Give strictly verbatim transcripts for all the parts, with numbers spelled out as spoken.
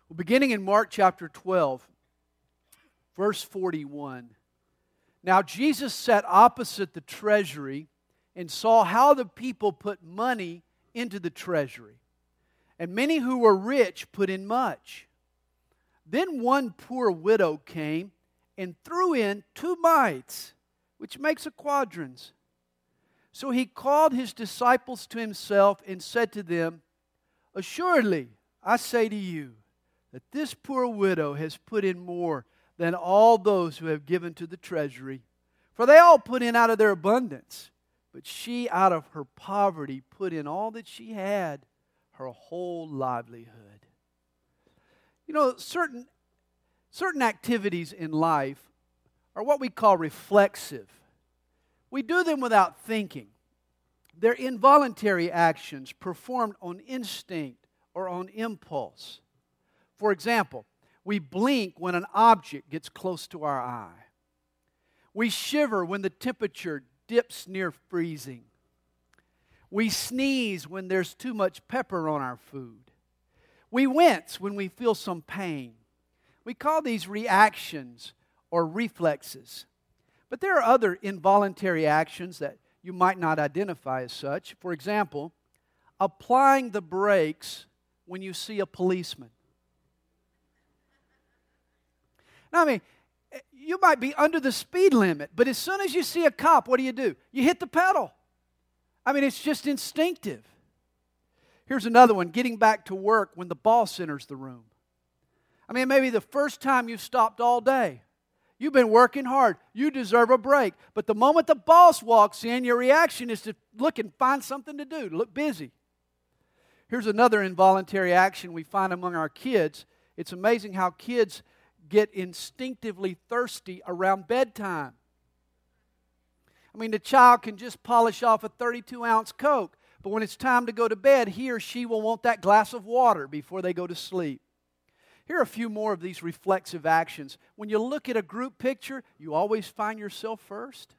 Well, beginning in Mark chapter twelve, verse forty-one. Now Jesus sat opposite the treasury and saw how the people put money into the treasury. And many who were rich put in much. Then one poor widow came and threw in two mites, which makes a quadrans. So he called his disciples to himself and said to them, Assuredly, I say to you, that this poor widow has put in more than all those who have given to the treasury. For they all put in out of their abundance, but she out of her poverty put in all that she had, her whole livelihood. You know, certain, certain activities in life are what we call reflexive. We do them without thinking. They're involuntary actions performed on instinct or on impulse. For example, we blink when an object gets close to our eye. We shiver when the temperature dips near freezing. We sneeze when there's too much pepper on our food. We wince when we feel some pain. We call these reactions or reflexes. But there are other involuntary actions that you might not identify as such. For example, applying the brakes when you see a policeman. Now, I mean, you might be under the speed limit, but as soon as you see a cop, what do you do? You hit the pedal. I mean, it's just instinctive. Here's another one, getting back to work when the boss enters the room. I mean, maybe the first time you've stopped all day. You've been working hard. You deserve a break. But the moment the boss walks in, your reaction is to look and find something to do, to look busy. Here's another involuntary action we find among our kids. It's amazing how kids get instinctively thirsty around bedtime. I mean, the child can just polish off a thirty-two ounce Coke, but when it's time to go to bed, he or she will want that glass of water before they go to sleep. Here are a few more of these reflexive actions. When you look at a group picture, you always find yourself first.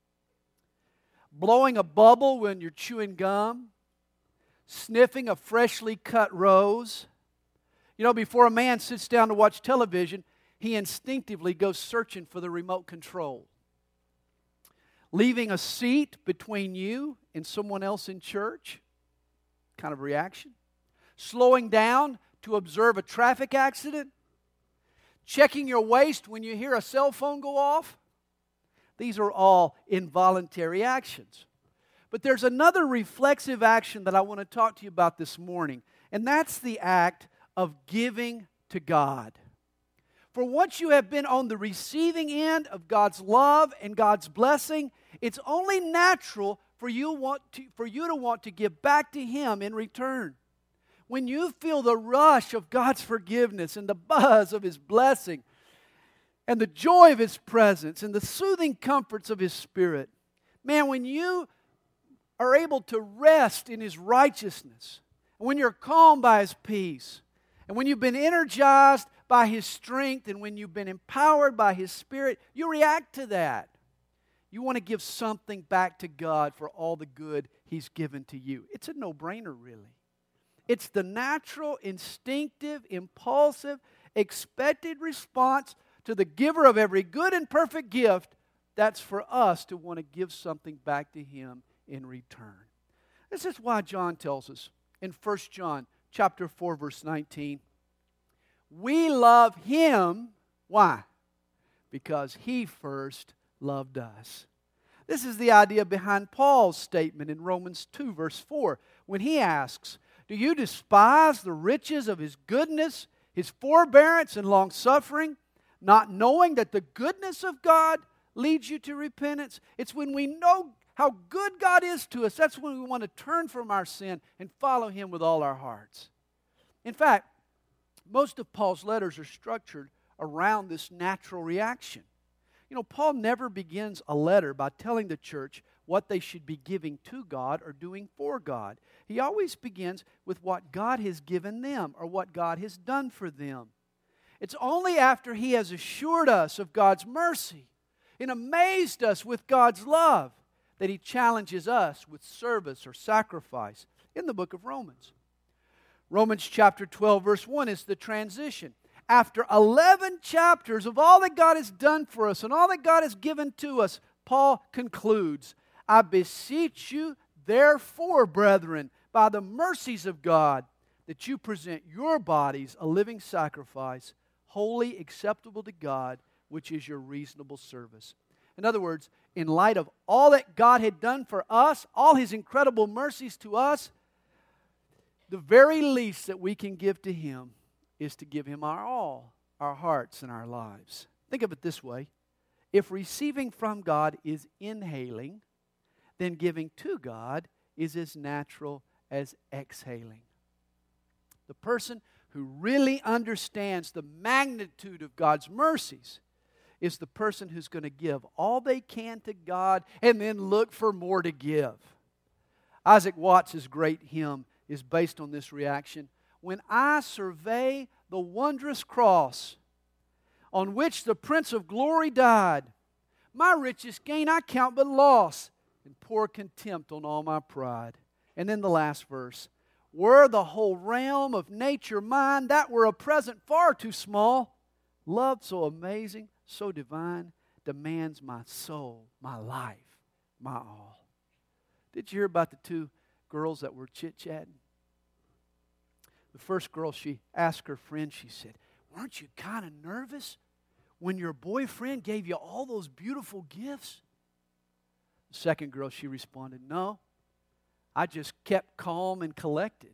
Blowing a bubble when you're chewing gum. Sniffing a freshly cut rose. You know, before a man sits down to watch television, he instinctively goes searching for the remote control. Leaving a seat between you and someone else in church, kind of reaction. Slowing down to observe a traffic accident. Checking your waist when you hear a cell phone go off. These are all involuntary actions. But there's another reflexive action that I want to talk to you about this morning, and that's the act of giving to God. For once you have been on the receiving end of God's love and God's blessing, it's only natural for you want to, for you to want to give back to Him in return. When you feel the rush of God's forgiveness and the buzz of His blessing and the joy of His presence and the soothing comforts of His Spirit, man, when you are able to rest in His righteousness, and when you're calmed by His peace, and when you've been energized by His strength, and when you've been empowered by His Spirit, you react to that. You want to give something back to God for all the good He's given to you. It's a no-brainer, really. It's the natural, instinctive, impulsive, expected response to the giver of every good and perfect gift. That's for us to want to give something back to Him in return. This is why John tells us in First John chapter four, verse nineteen, we love Him. Why? Because He first loved us. This is the idea behind Paul's statement in Romans two, verse four, when he asks, do you despise the riches of His goodness, His forbearance and long-suffering, not knowing that the goodness of God leads you to repentance? It's when we know how good God is to us, that's when we want to turn from our sin and follow Him with all our hearts. In fact, most of Paul's letters are structured around this natural reaction. You know, Paul never begins a letter by telling the church what they should be giving to God or doing for God. He always begins with what God has given them or what God has done for them. It's only after He has assured us of God's mercy and amazed us with God's love that He challenges us with service or sacrifice in the book of Romans. Romans chapter twelve, verse one is the transition. After eleven chapters of all that God has done for us and all that God has given to us, Paul concludes, I beseech you, therefore, brethren, by the mercies of God, that you present your bodies a living sacrifice, holy, acceptable to God, which is your reasonable service. In other words, in light of all that God had done for us, all His incredible mercies to us, the very least that we can give to Him is to give Him our all, our hearts and our lives. Think of it this way. If receiving from God is inhaling, then giving to God is as natural as exhaling. The person who really understands the magnitude of God's mercies is the person who's going to give all they can to God and then look for more to give. Isaac Watts' great hymn is based on this reaction. When I survey the wondrous cross on which the Prince of Glory died, my richest gain I count but loss, and pour contempt on all my pride. And then the last verse. Were the whole realm of nature mine, that were a present far too small. Love so amazing, so divine, demands my soul, my life, my all. Did you hear about the two girls that were chit-chatting? The first girl, she asked her friend, she said, weren't you kind of nervous when your boyfriend gave you all those beautiful gifts? The second girl, she responded, no, I just kept calm and collected.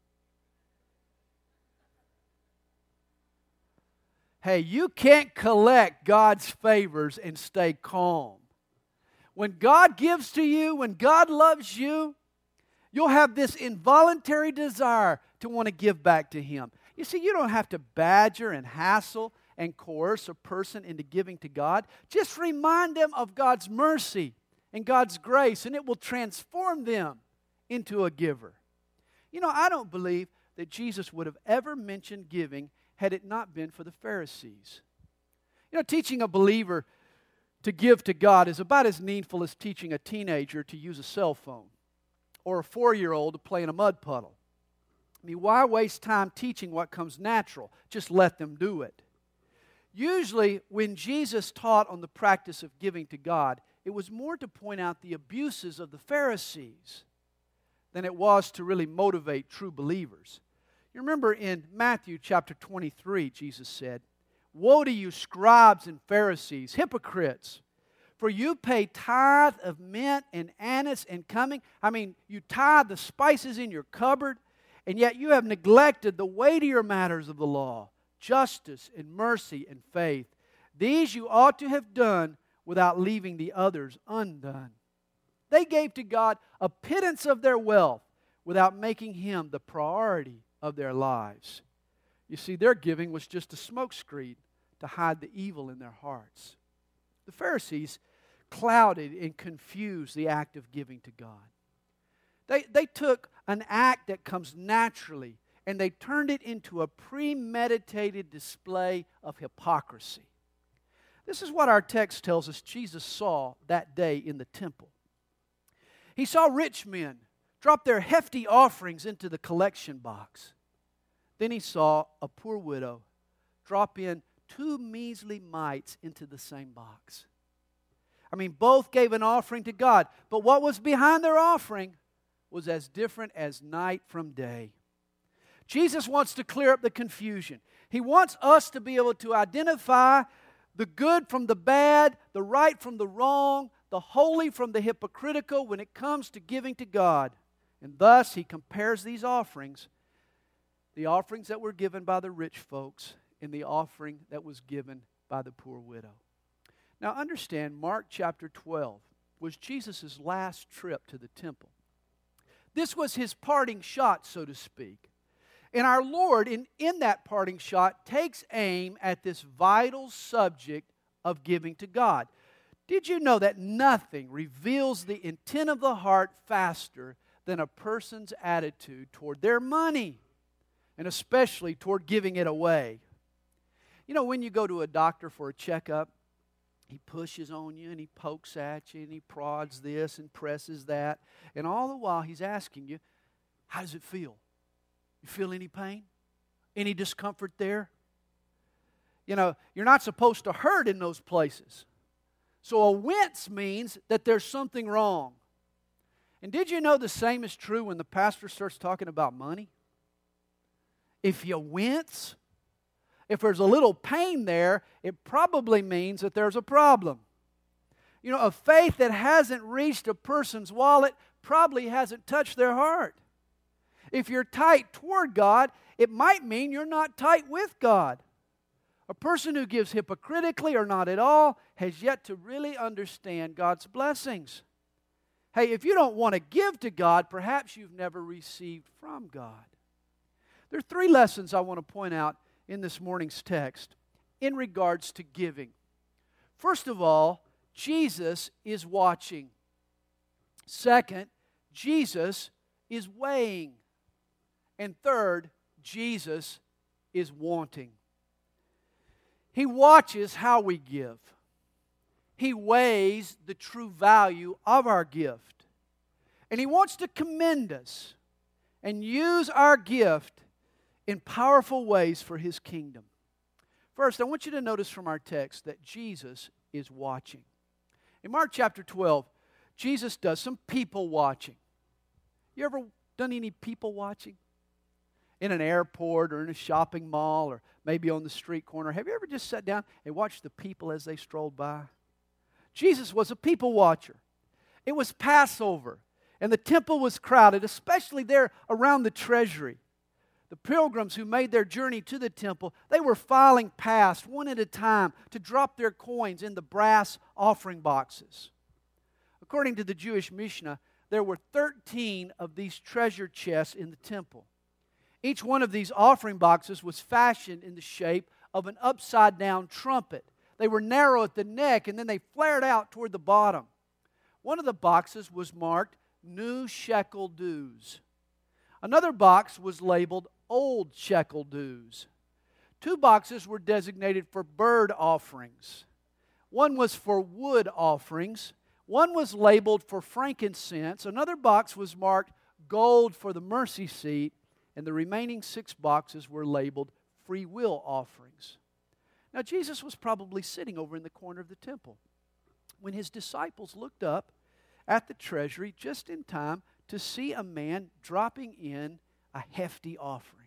Hey, you can't collect God's favors and stay calm. When God gives to you, when God loves you, you'll have this involuntary desire to want to give back to Him. You see, you don't have to badger and hassle and coerce a person into giving to God. Just remind them of God's mercy and God's grace, and it will transform them into a giver. You know, I don't believe that Jesus would have ever mentioned giving had it not been for the Pharisees. You know, teaching a believer to give to God is about as needful as teaching a teenager to use a cell phone or a four-year-old to play in a mud puddle. I mean, why waste time teaching what comes natural? Just let them do it. Usually, when Jesus taught on the practice of giving to God, it was more to point out the abuses of the Pharisees than it was to really motivate true believers. You remember in Matthew chapter twenty-three, Jesus said, woe to you, scribes and Pharisees, hypocrites! For you pay tithe of mint and anise and cumin. I mean, you tithe the spices in your cupboard, and yet you have neglected the weightier matters of the law, justice and mercy and faith. These you ought to have done without leaving the others undone. They gave to God a pittance of their wealth without making Him the priority of their lives. You see, their giving was just a smokescreen to hide the evil in their hearts. The Pharisees clouded and confused the act of giving to God. They, they took an act that comes naturally and they turned it into a premeditated display of hypocrisy. This is what our text tells us Jesus saw that day in the temple. He saw rich men drop their hefty offerings into the collection box. Then he saw a poor widow drop in two measly mites into the same box. I mean, both gave an offering to God, but what was behind their offering was as different as night from day. Jesus wants to clear up the confusion. He wants us to be able to identify the good from the bad, the right from the wrong, the holy from the hypocritical when it comes to giving to God. And thus, He compares these offerings, the offerings that were given by the rich folks and the offering that was given by the poor widow. Now understand, Mark chapter twelve was Jesus' last trip to the temple. This was His parting shot, so to speak. And our Lord, in, in that parting shot, takes aim at this vital subject of giving to God. Did you know that nothing reveals the intent of the heart faster than a person's attitude toward their money, and especially toward giving it away? You know, when you go to a doctor for a checkup, he pushes on you and he pokes at you and he prods this and presses that. And all the while he's asking you, how does it feel? You feel any pain? Any discomfort there? You know, you're not supposed to hurt in those places. So a wince means that there's something wrong. And did you know the same is true when the pastor starts talking about money? If you wince, if there's a little pain there, it probably means that there's a problem. You know, a faith that hasn't reached a person's wallet probably hasn't touched their heart. If you're tight toward God, it might mean you're not tight with God. A person who gives hypocritically or not at all has yet to really understand God's blessings. Hey, if you don't want to give to God, perhaps you've never received from God. There are three lessons I want to point out in this morning's text in regards to giving. First of all, Jesus is watching. Second, Jesus is weighing. And third, Jesus is wanting. He watches how we give. He weighs the true value of our gift. And He wants to commend us and use our gift in powerful ways for His kingdom. First, I want you to notice from our text that Jesus is watching. In Mark chapter twelve, Jesus does some people watching. You ever done any people watching? In an airport or in a shopping mall or maybe on the street corner. Have you ever just sat down and watched the people as they strolled by? Jesus was a people watcher. It was Passover, and the temple was crowded, especially there around the treasury. The pilgrims who made their journey to the temple, they were filing past one at a time to drop their coins in the brass offering boxes. According to the Jewish Mishnah, there were thirteen of these treasure chests in the temple. Each one of these offering boxes was fashioned in the shape of an upside-down trumpet. They were narrow at the neck, and then they flared out toward the bottom. One of the boxes was marked New Shekel Dues. Another box was labeled Old Shekel Dues. Two boxes were designated for bird offerings. One was for wood offerings. One was labeled for frankincense. Another box was marked Gold for the mercy seat. And the remaining six boxes were labeled free will offerings. Now, Jesus was probably sitting over in the corner of the temple when His disciples looked up at the treasury just in time to see a man dropping in a hefty offering.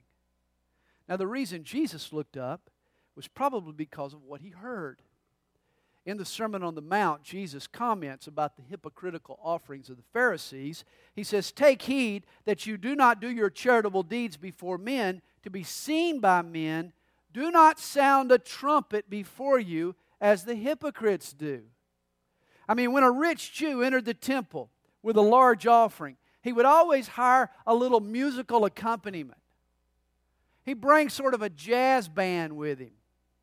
Now, the reason Jesus looked up was probably because of what He heard. In the Sermon on the Mount, Jesus comments about the hypocritical offerings of the Pharisees. He says, "Take heed that you do not do your charitable deeds before men to be seen by men. Do not sound a trumpet before you as the hypocrites do." I mean, when a rich Jew entered the temple with a large offering, he would always hire a little musical accompaniment. He'd bring sort of a jazz band with him.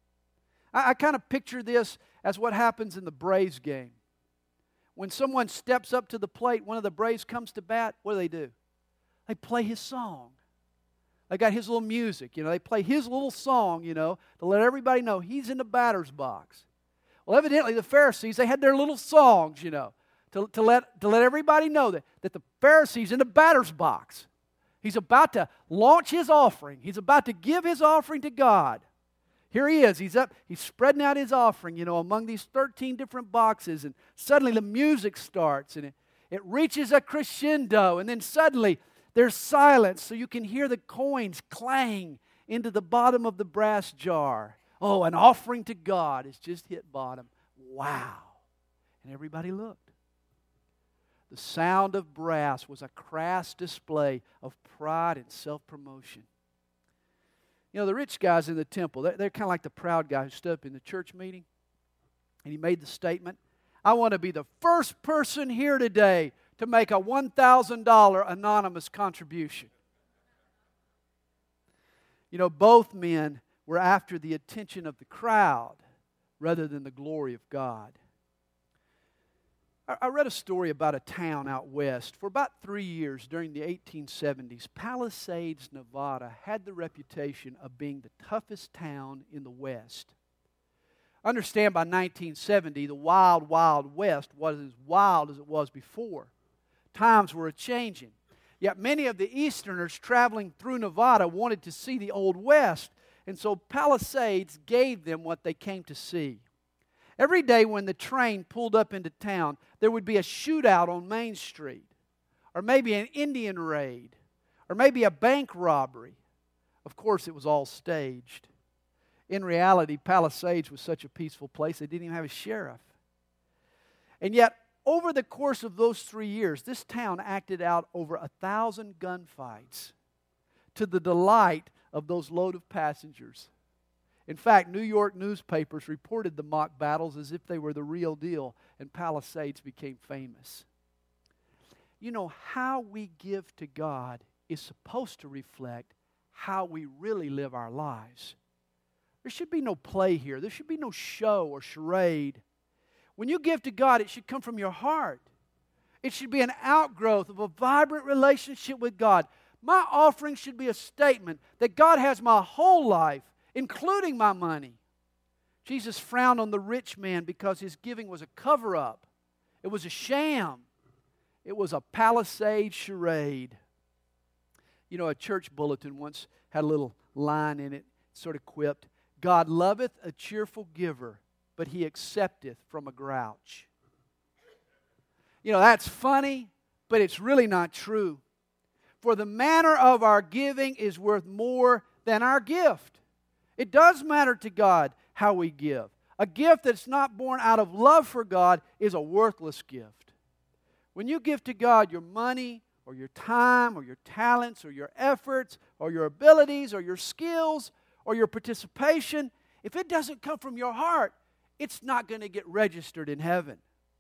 I, I kind of picture this as what happens in the Braves game. When someone steps up to the plate, one of the Braves comes to bat, what do they do? They play his song. They got his little music, you know. They play his little song, you know, to let everybody know he's in the batter's box. Well, evidently the Pharisees, they had their little songs, you know, to, to, let, to let everybody know that, that the Pharisee's in the batter's box. He's about to launch his offering. He's about to give his offering to God. Here he is. He's up. He's spreading out his offering, you know, among these thirteen different boxes. And suddenly the music starts, and it, it reaches a crescendo. And then suddenly there's silence, so you can hear the coins clang into the bottom of the brass jar. Oh, an offering to God has just hit bottom. Wow. And everybody looked. The sound of brass was a crass display of pride and self-promotion. You know, the rich guys in the temple, they're, they're kind of like the proud guy who stood up in the church meeting and he made the statement, "I want to be the first person here today to make a one thousand dollars anonymous contribution." You know, both men were after the attention of the crowd rather than the glory of God. I read a story about a town out west. For about three years during the eighteen seventies, Palisades, Nevada had the reputation of being the toughest town in the West. Understand, by nineteen seventy, the wild, wild West was as wild as it was before. Times were a-changing. Yet many of the Easterners traveling through Nevada wanted to see the Old West, and so Palisades gave them what they came to see. Every day when the train pulled up into town, there would be a shootout on Main Street, or maybe an Indian raid, or maybe a bank robbery. Of course, it was all staged. In reality, Palisades was such a peaceful place, they didn't even have a sheriff. And yet, over the course of those three years, this town acted out over a thousand gunfights to the delight of those load of passengers. In fact, New York newspapers reported the mock battles as if they were the real deal, and Palisades became famous. You know, how we give to God is supposed to reflect how we really live our lives. There should be no play here. There should be no show or charade. When you give to God, it should come from your heart. It should be an outgrowth of a vibrant relationship with God. My offering should be a statement that God has my whole life, including my money. Jesus frowned on the rich man because his giving was a cover-up. It was a sham. It was a Palisade charade. You know, a church bulletin once had a little line in it, sort of quipped, God loveth a cheerful giver, but He accepteth from a grouch. You know, that's funny, but it's really not true. For the manner of our giving is worth more than our gift. It does matter to God how we give. A gift that's not born out of love for God is a worthless gift. When you give to God your money, or your time, or your talents, or your efforts, or your abilities, or your skills, or your participation, if it doesn't come from your heart, it's not going to get registered in heaven.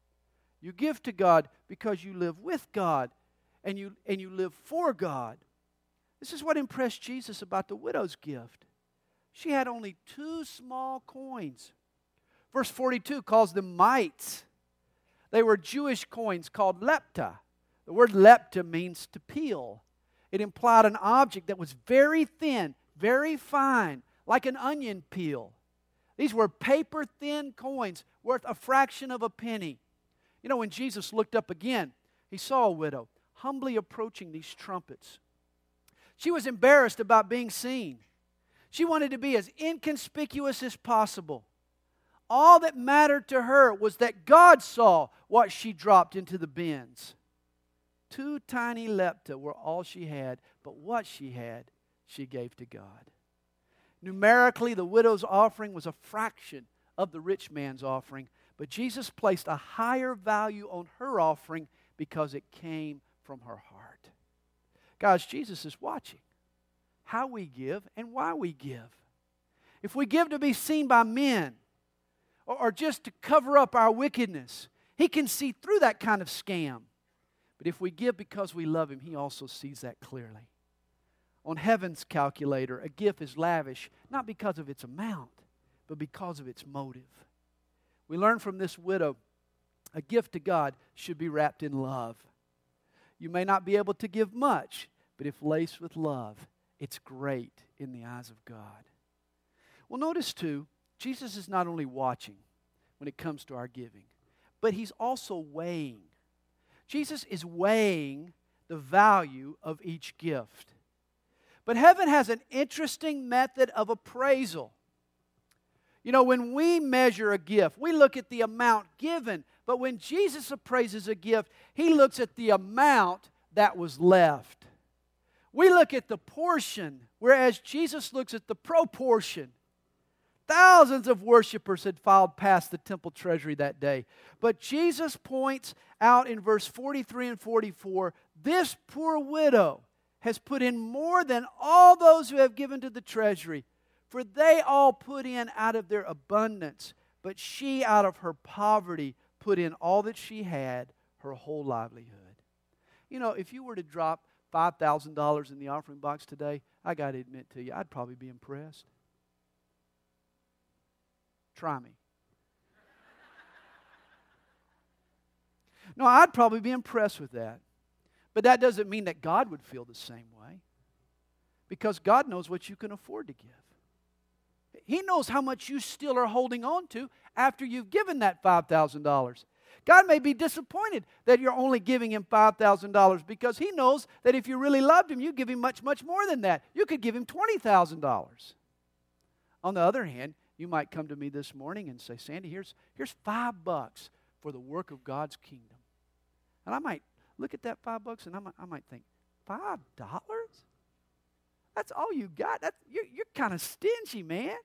You give to God because you live with God and you, and you live for God. This is what impressed Jesus about the widow's gift. She had only two small coins. Verse forty-two calls them mites. They were Jewish coins called lepta. The word lepta means to peel. It implied an object that was very thin, very fine, like an onion peel. These were paper-thin coins worth a fraction of a penny. You know, when Jesus looked up again, He saw a widow humbly approaching these trumpets. She was embarrassed about being seen. She wanted to be as inconspicuous as possible. All that mattered to her was that God saw what she dropped into the bins. Two tiny lepta were all she had, but what she had, she gave to God. Numerically, the widow's offering was a fraction of the rich man's offering, but Jesus placed a higher value on her offering because it came from her heart. Guys, Jesus is watching how we give and why we give. If we give to be seen by men or, or just to cover up our wickedness, He can see through that kind of scam. But if we give because we love Him, He also sees that clearly. On heaven's calculator, a gift is lavish, not because of its amount, but because of its motive. We learn from this widow, a gift to God should be wrapped in love. You may not be able to give much, but if laced with love, it's great in the eyes of God. Well, notice too, Jesus is not only watching when it comes to our giving, but He's also weighing. Jesus is weighing the value of each gift. But heaven has an interesting method of appraisal. You know, when we measure a gift, we look at the amount given. But when Jesus appraises a gift, He looks at the amount that was left. We look at the portion, whereas Jesus looks at the proportion. Thousands of worshipers had filed past the temple treasury that day. But Jesus points out in verse forty-three and forty-four, this poor widow has put in more than all those who have given to the treasury. For they all put in out of their abundance, but she out of her poverty put in all that she had, her whole livelihood. You know, if you were to drop five thousand dollars in the offering box today, I got to admit to you, I'd probably be impressed. Try me. No, I'd probably be impressed with that. But that doesn't mean that God would feel the same way. Because God knows what you can afford to give. He knows how much you still are holding on to after you've given that five thousand dollars. God may be disappointed that you're only giving Him five thousand dollars because He knows that if you really loved Him, you'd give Him much, much more than that. You could give Him twenty thousand dollars. On the other hand, you might come to me this morning and say, Sandy, here's, here's five bucks for the work of God's kingdom. And I might look at that five bucks and I might, I might think, five dollars? That's all you got? That's, you're you're kind of stingy, man.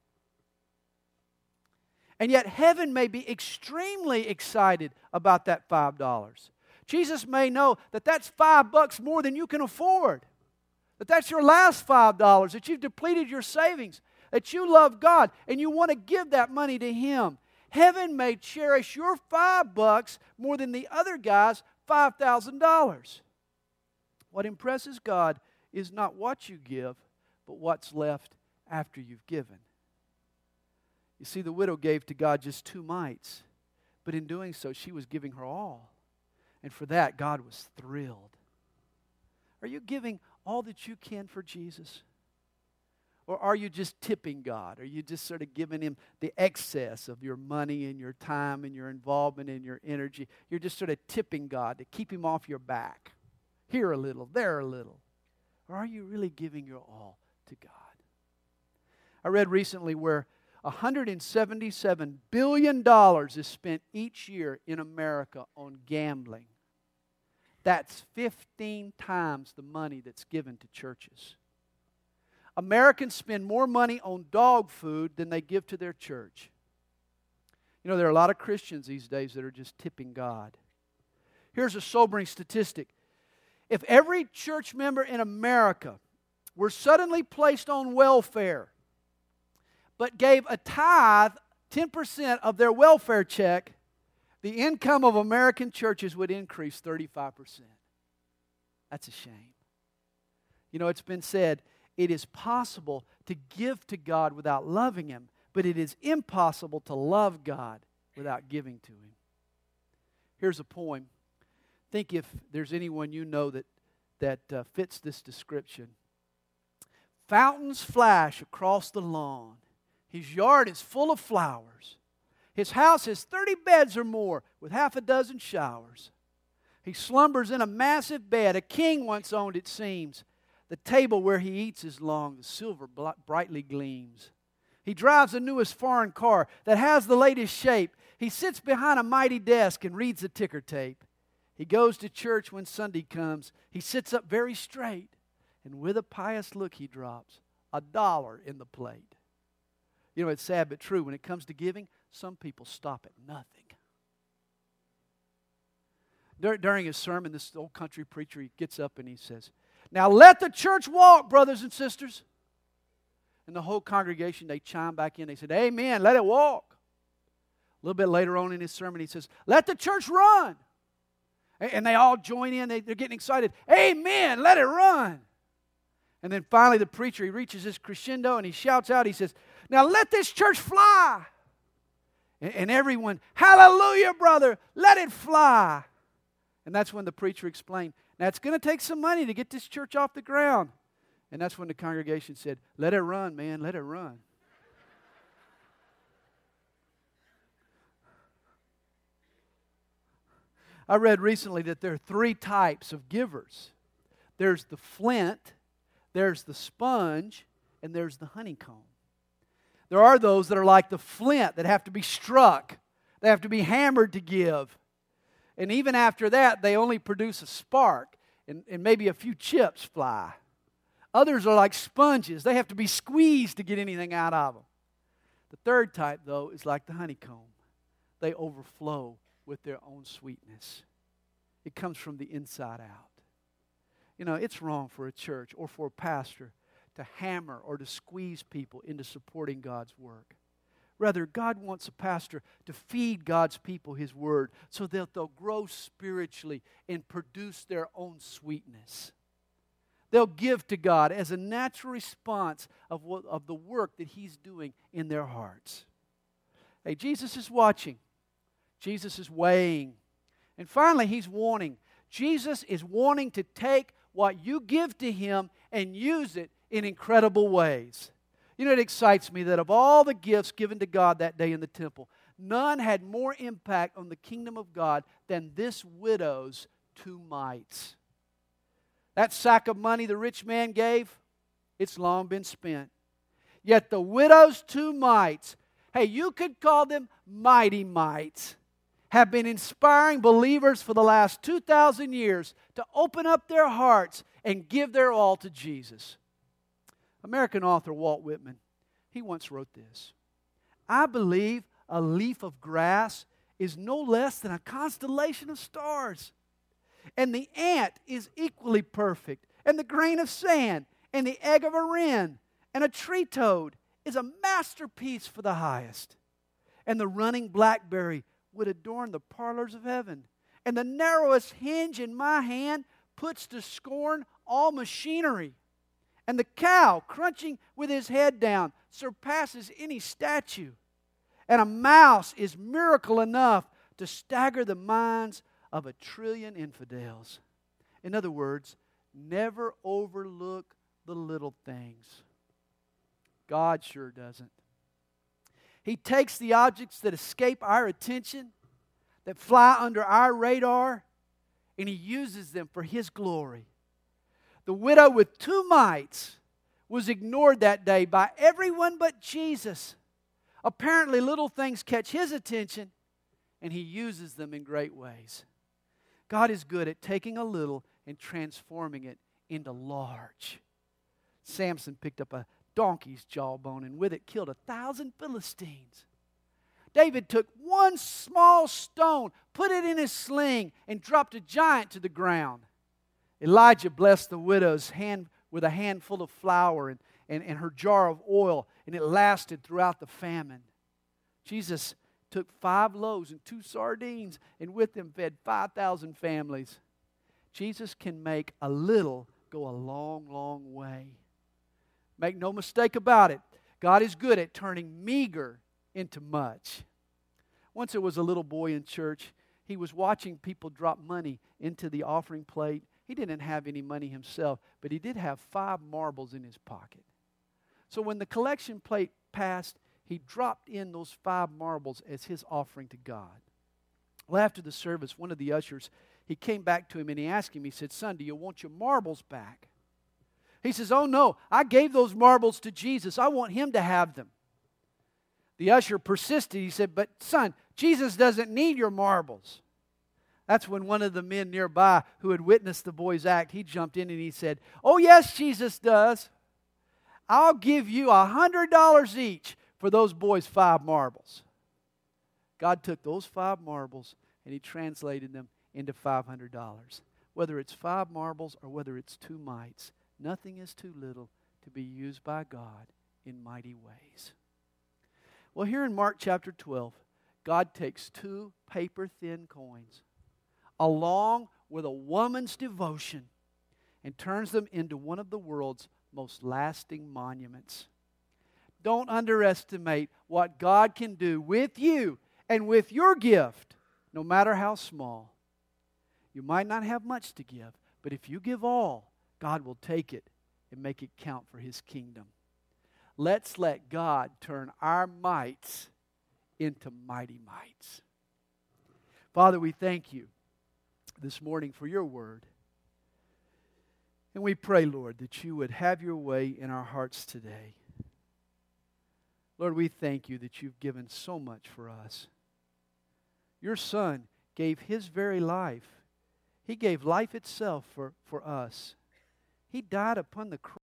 And yet heaven may be extremely excited about that five dollars. Jesus may know that that's five bucks more than you can afford. That that's your last five dollars, that you've depleted your savings, that you love God and you want to give that money to Him. Heaven may cherish your five bucks more than the other guy's five thousand dollars. What impresses God is not what you give, but what's left after you've given. You see, the widow gave to God just two mites, but in doing so, she was giving her all. And for that, God was thrilled. Are you giving all that you can for Jesus? Or are you just tipping God? Are you just sort of giving Him the excess of your money and your time and your involvement and your energy? You're just sort of tipping God to keep Him off your back. Here a little, there a little. Or are you really giving your all to God? I read recently where one hundred seventy-seven billion dollars is spent each year in America on gambling. That's fifteen times the money that's given to churches. Americans spend more money on dog food than they give to their church. You know, there are a lot of Christians these days that are just tipping God. Here's a sobering statistic. If every church member in America were suddenly placed on welfare, but gave a tithe, ten percent of their welfare check, the income of American churches would increase thirty-five percent. That's a shame. You know, it's been said, it is possible to give to God without loving Him, but it is impossible to love God without giving to Him. Here's a poem. Think if there's anyone you know that, that uh, fits this description. Fountains flash across the lawn. His yard is full of flowers. His house has thirty beds or more with half a dozen showers. He slumbers in a massive bed. A king once owned, it seems. The table where he eats is long. The silver brightly gleams. He drives the newest foreign car that has the latest shape. He sits behind a mighty desk and reads the ticker tape. He goes to church when Sunday comes. He sits up very straight. And with a pious look he drops a dollar in the plate. You know, it's sad but true. When it comes to giving, some people stop at nothing. Dur- during his sermon, this old country preacher, he gets up and he says, "Now let the church walk, brothers and sisters." And the whole congregation, they chime back in. They said, "Amen, let it walk." A little bit later on in his sermon, he says, "Let the church run." And they all join in. They, they're getting excited. "Amen, let it run." And then finally the preacher, he reaches his crescendo and he shouts out, he says, "Now let this church fly." And, and everyone, "Hallelujah, brother, let it fly." And that's when the preacher explained, "Now it's going to take some money to get this church off the ground." And that's when the congregation said, "Let it run, man, let it run." I read recently that there are three types of givers. There's the flint, there's the sponge, and there's the honeycomb. There are those that are like the flint that have to be struck. They have to be hammered to give. And even after that, they only produce a spark and, and maybe a few chips fly. Others are like sponges. They have to be squeezed to get anything out of them. The third type, though, is like the honeycomb. They overflow with their own sweetness. It comes from the inside out. You know, it's wrong for a church or for a pastor to hammer or to squeeze people into supporting God's work. Rather, God wants a pastor to feed God's people His Word so that they'll grow spiritually and produce their own sweetness. They'll give to God as a natural response of, what, of the work that He's doing in their hearts. Hey, Jesus is watching. Jesus is weighing. And finally, He's warning. Jesus is wanting to take what you give to Him and use it in incredible ways. You know, it excites me that of all the gifts given to God that day in the temple, none had more impact on the kingdom of God than this widow's two mites. That sack of money the rich man gave, it's long been spent. Yet the widow's two mites, hey, you could call them mighty mites, have been inspiring believers for the last two thousand years to open up their hearts and give their all to Jesus. American author Walt Whitman, he once wrote this: I believe a leaf of grass is no less than a constellation of stars. And the ant is equally perfect. And the grain of sand and the egg of a wren and a tree toad is a masterpiece for the highest. And the running blackberry would adorn the parlors of heaven. And the narrowest hinge in my hand puts to scorn all machinery. And the cow, crunching with his head down, surpasses any statue. And a mouse is miracle enough to stagger the minds of a trillion infidels. In other words, never overlook the little things. God sure doesn't. He takes the objects that escape our attention, that fly under our radar, and He uses them for His glory. The widow with two mites was ignored that day by everyone but Jesus. Apparently, little things catch His attention, and He uses them in great ways. God is good at taking a little and transforming it into large. Samson picked up a donkey's jawbone and with it killed a thousand Philistines. David took one small stone, put it in his sling, and dropped a giant to the ground. Elijah blessed the widow's hand with a handful of flour and, and, and her jar of oil, and it lasted throughout the famine. Jesus took five loaves and two sardines, and with them fed five thousand families. Jesus can make a little go a long, long way. Make no mistake about it, God is good at turning meager into much. Once there was a little boy in church. He was watching people drop money into the offering plate. He didn't have any money himself, but he did have five marbles in his pocket. So when the collection plate passed, he dropped in those five marbles as his offering to God. Well, after the service, one of the ushers, he came back to him and he asked him, he said, "Son, do you want your marbles back?" He says, "Oh no, I gave those marbles to Jesus. I want Him to have them." The usher persisted. He said, "But son, Jesus doesn't need your marbles." That's when one of the men nearby who had witnessed the boy's act, he jumped in and he said, "Oh yes, Jesus does. I'll give you a hundred dollars each for those boys' five marbles." God took those five marbles and He translated them into five hundred dollars. Whether it's five marbles or whether it's two mites, nothing is too little to be used by God in mighty ways. Well, here in Mark chapter twelve, God takes two paper-thin coins along with a woman's devotion and turns them into one of the world's most lasting monuments. Don't underestimate what God can do with you and with your gift, no matter how small. You might not have much to give, but if you give all, God will take it and make it count for His kingdom. Let's let God turn our mites into mighty mites. Father, we thank You this morning for Your word. And we pray, Lord, that You would have Your way in our hearts today. Lord, we thank You that You've given so much for us. Your Son gave His very life. He gave life itself for, for us. He died upon the cross